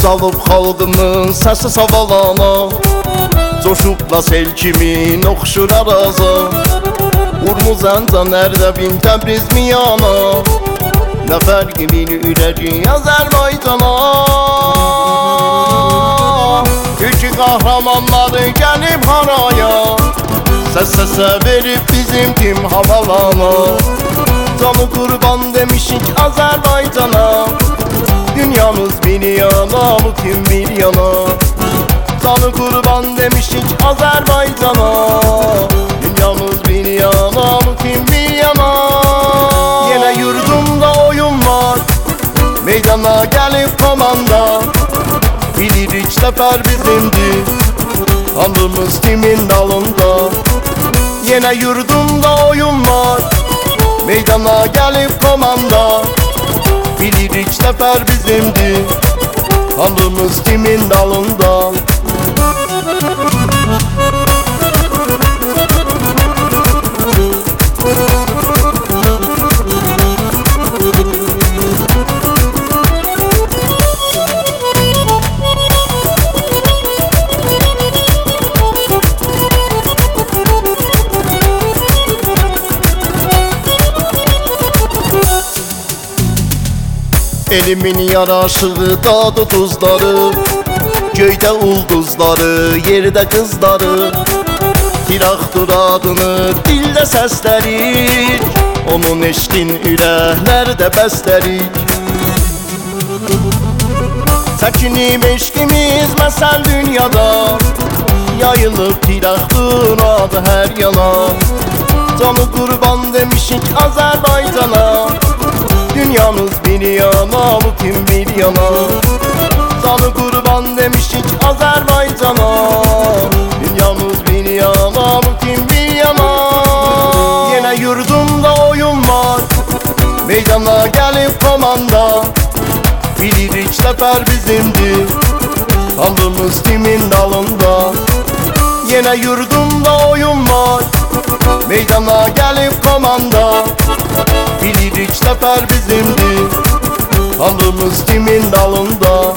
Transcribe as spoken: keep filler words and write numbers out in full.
salıb xalqımın səsi savalana, coşubla sel kimi oxşur araza. Urmuz Əncən, Ərdəbil, Təbriz, Miyana, nə fərqi bir ürəci Azərbaycana. Türk kahramanları gəlib haraya, səs səsə verib bizim tim havalana. Canı qurban demişik Azərbaycana, dünyamız bir yana, bu tim bir yana. Canı qurban demişik Azərbaycana, dünyamız bir yana, bu tim bir yana. Yenə yurdumda oyun var, meydana gəlib komanda. Bilirik səfər bizimdir, andımız timin dalında. Yenə yurdumda oyun var, meydana gəlib komanda. Bilirik səfər bizimdir, andımız timin dalında. Elimin yaraşığı, dadı tuzları, göydə ulduzları, yerdə qızları. Tiraxtur adını, dildə səslərik, onun eşqin ürəklərdə bəstərik. Çəkinib eşqimiz məsəl dünyada, yayılıb Tiraxtur adı hər yana. Canı qurban demişik Azərbaycana, dünyamız bir yana, bu tim bir yana. Canı qurban demişik Azərbaycana, dünyamız bir yana, bu tim bir yana. Yenə yurdumda oyun var, meydana gəlib komanda. Bilirik səfər bizimdir, andımız timin dalında. Yenə yurdumda oyun var, meydana gəlib komanda. Bilirik səfər bizimdir, andımız timin dalında.